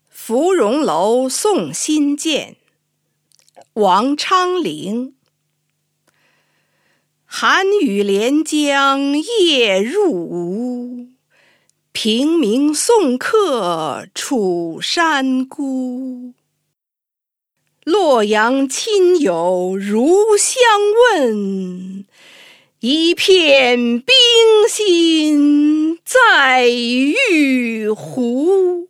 芙蓉楼送辛渐，王昌龄。寒雨连江夜入吴，平明送客楚山孤。洛阳亲友如相问，一片冰心在玉壶。